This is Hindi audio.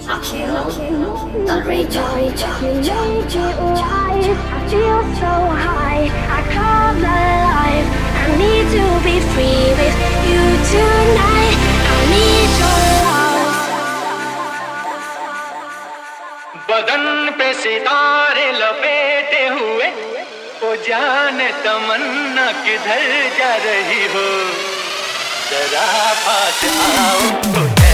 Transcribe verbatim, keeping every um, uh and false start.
I feel the rage, rage, rage, life. I feel so high, I come alive. I need to be free with you tonight. I need your love. बदन पे सितारे लपेटे हुए, ओ जाने तमन्ना किधर जा रही हो, जरा पास आओ।